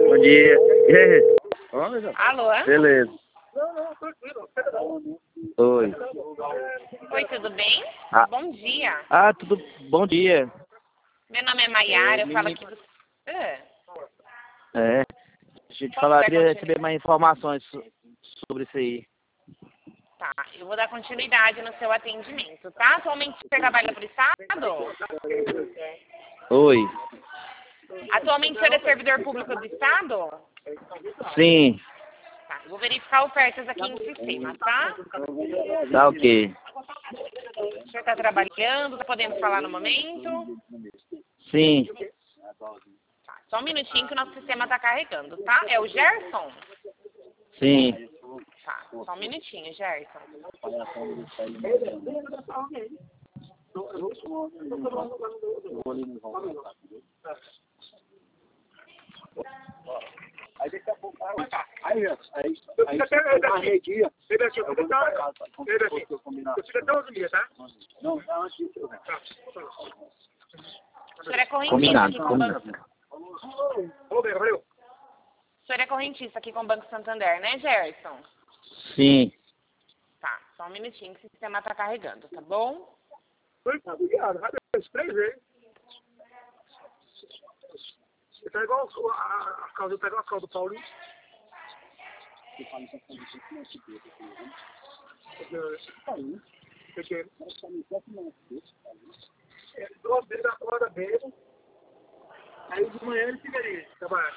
Bom dia. E aí? Alô? Beleza. Oi. Oi, tudo bem? Ah. Bom dia. Tudo bom dia. Meu nome é Maiara, eu falo me- aqui do... Deixa eu te falar, Posso dar queria receber mais informações sobre isso aí. Tá, eu vou dar continuidade no seu atendimento, tá? Atualmente você trabalha para o Estado? Oi. Atualmente você é servidor público do Estado? Sim. Tá, eu vou verificar ofertas aqui no sistema, tá? Tá ok. O senhor está trabalhando, tá podendo falar no momento? Sim. Tá, só um minutinho que o nosso sistema está carregando, tá? É o Gerson? Sim. Tá, só um minutinho, Gerson. Aí daqui a pouco, aí a meio-dia, eu vou pra casa, eu fico até 11 dias, tá? Não, antes disso. O senhor é correntista Combinado, aqui com o combinado. Banco... Ô, bem, valeu. O senhor é correntista aqui com o Banco Santander, né, Gerson? Sim. Tá, só um minutinho que o sistema tá carregando, tá bom? Oi, tá ligado? Vai ter os 3 vezes. Você tá igual a causa, tá igual a causa do Paulinho. Pequeno. É, 2 vezes a hora dele. Aí de manhã ele fica ali, trabalhando.